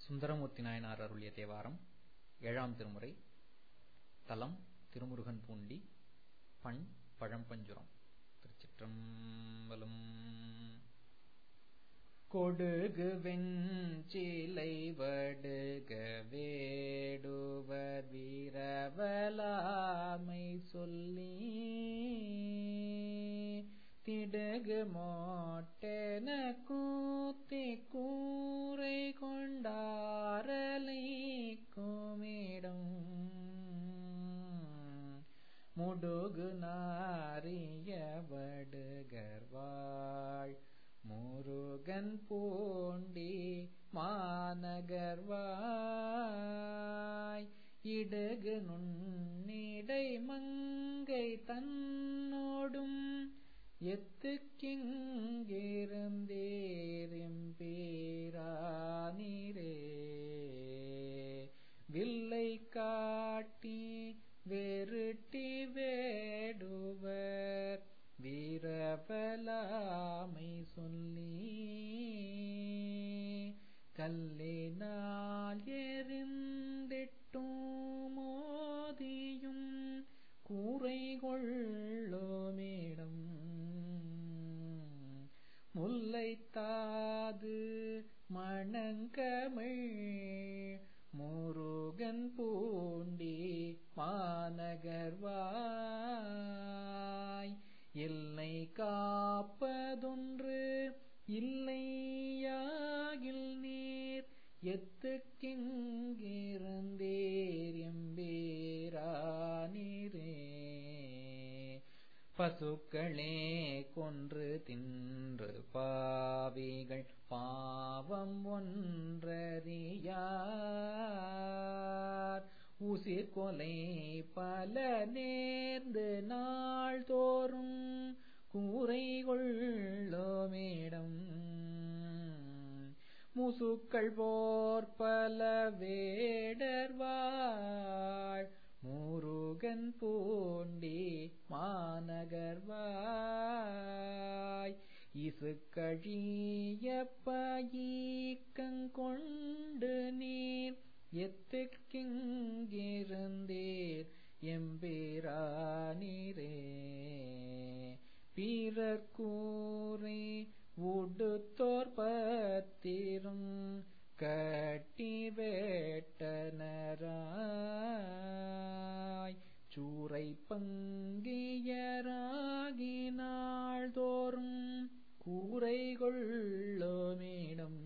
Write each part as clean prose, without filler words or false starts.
சுந்தரமூர்த்தி நாயனார் அருளிய தேவாரம் 7ஆம் திருமுறை. தலம் திருமுருகன் பூண்டி. பண் பழம்பஞ்சுரம். திருச்சிற்றம்பலம். கொடுகு வெஞ்சிலை வடுக வேடுவர் வீரவலாமை சொல்லி திடுகு மோட்டென கூத்தி கூரை கொண்டாரலை கோமிடம் முடுகு நாரிய வடுகர்வாள் முருகன் பூண்டி மாநகர்வாய் இடுகு நுண்ணிடை மங்கை தன்னோடும் எத்துக்கிங்கிருந்தேரிம்பீரானிரே வில்லை காட்டி வெருட்டி வேடுவர் வீரவலாமை சொல்லி கல்லினால் எறிந்திட்டும் மோதியும் கூரை கொள்ளோமிடம் முல்லைத்தாது மணங்கமிழ் முருகன் பூண்டி மாநகர்வாய் எல்லை காப்பதொன்று இல்லையாகில் நீர் எத்துக்கிங்கிருந்தேர் எம்பீரானிரே பசுக்களே கொன்று தின்று பாவிகள் பாவம் ஒன்றறியார் உசிர் கொலை பல நேர்ந்து நாள்தோறும் கூரை கொள்ளோமிடம் முசுக்கள் போர்பல வேடர்வாள் முருகன் பூண்டி மாநகர்வாய் இசுக்கழிய பயிக்கங்கொண்டு நீர் எத்துக்கிங்கிருந்தேர் எம்பீரானிரே பிறர் கூரை உடுத்தோர் பத்திரும் கட்டி வேட்டனராய் சூரை பங்கியராகினாள் தோறும் கூரை கொள்ளோமிடம்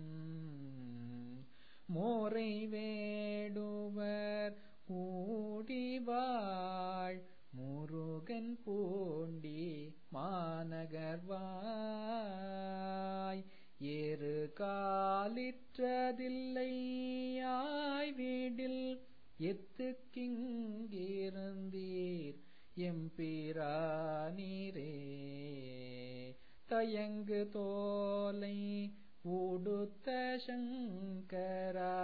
மோரை வேடுவர் கூடிவாள் முருகன் பூண்டி மாநகர்வாய் ஏறு காலிற்றதில்லையாய் வீடில் எத்துக்கிங்கிருந்தீர் எம்பீரானிரே தயங்கு தோலை உடுத்த சங்கரா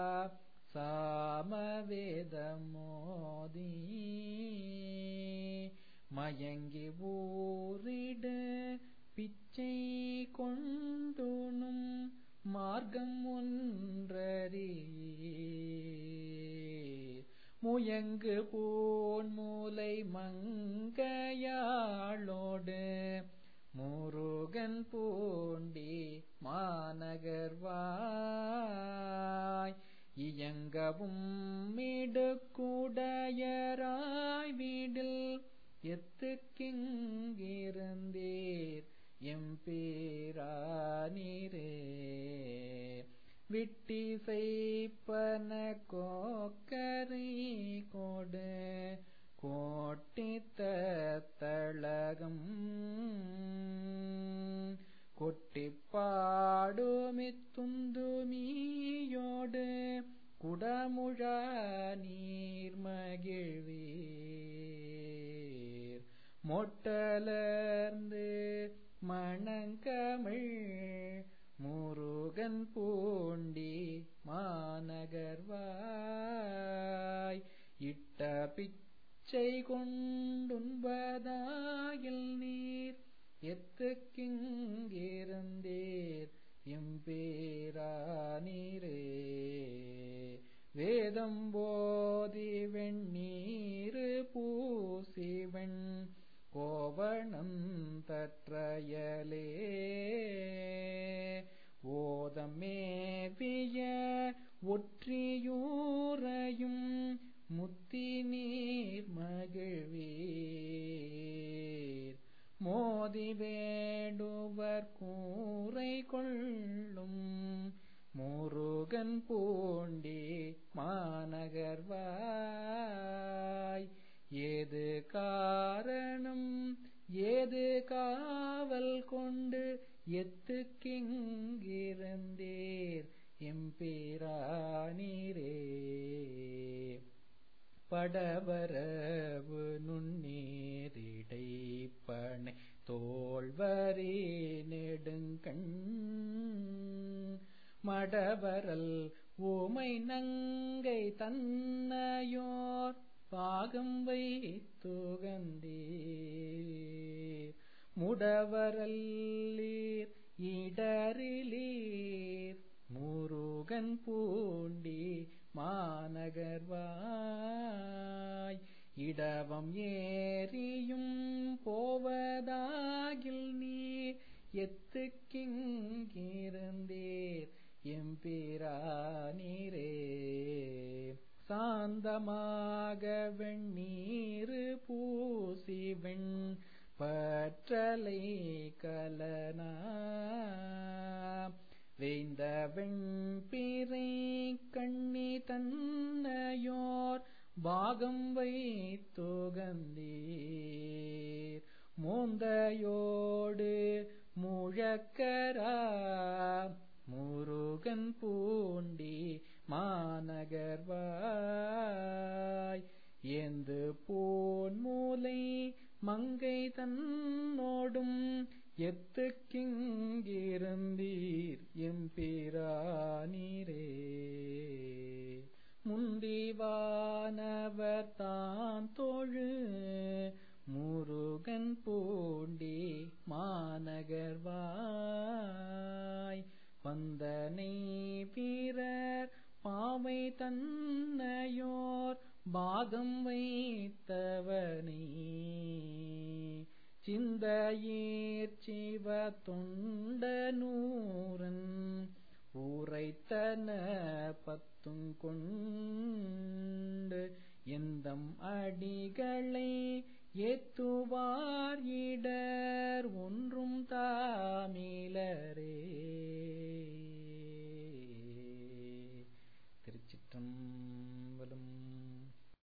சாமவேதமோதி மயங்கி ஊரிடு பிச்சை கொண்டுணும் மார்க்கம் ஒன்றறீர் முயங்கு பூன்மூலை மங்கையாளோடு முருகன் பூண்டி மாநகர்வாய் இயங்கவும் மிடுக்குடையராய் வீடில் எத்துக்கிங்கிருந்தீர் எம்பீரானிரே விட்டி செய்ப்பன கோக்கரை கோடு கோட்டித்த தளகம் கொட்டிப்பாடுமித்துந்துமியோடு குடமுழ நீர் மகிழ்வீர் மொட்டலர்ந்து மணங்கமிழ் முருகன் பூண்டி மாநகர்வாய் இட்ட பிச்சை கொண்டுண்பதாயில் நீர் எத்துக்கிங்கிருந்தேர் எம்பீரானிரே. வேதம்போதி வெண்ணீரு பூசிவெண் கோவணம் தற்றையலே ஓதமேவிய ஒற்றியூரையும் முத்தி நீர் மகிழ்வீர் மோதி வேடுவர் கூரை கொள்ளும் முருகன் பூண்டி மாநகர்வாய் ஏது காரணம் ஏது காவல் கொண்டு எத்துக்கிங்கிருந்தீர் எம்பிரானீரே படவரவு நுண்ணீரிடைப்பனை தோள்வரி நெடுங்கண் மடவரல் ஊமை நங்கை தன்னையோர் பாகம் வைத்துகந்தீர் முடவரல்லீர் இடரிலீர் முருகன் பூண்டி மாநகர்வாய் இடவம் ஏறியும் போவதாகில் நீர் எத்துக்கிங்கிருந்தீர் எம்பிரானீரே சாந்தமாக வெண்ணீரு பூசிவெண் பற்றலை கலனா வேந்த வெண்பிறை கண்ணி தன்னையோர் பாகம் வைத்துகந்தீர் மூந்தையோடு முழக்கரா முருகன் பூண்டி மாநகர்வாய் எந்து பூன்மூலை மங்கை தன்னோடும் எத்துக்கிங்கிருந்தீர் எம்பிரானீரே முந்திவானவர் தான் தொழு முருகன் பூண்டி மாநகர்வாய் வந்தனை வீரர் பாவை தன்னையோர் பாகம் வைத்தவனே சிந்தையீர் சிவ தொண்டனூரன் உரைத்தன பத்தும் கொண்டு எந்தம் அடிகளை ஏத்துவார் இடர் ஒன்றும் தாமிலரே. திருச்சிற்றம்பலம்.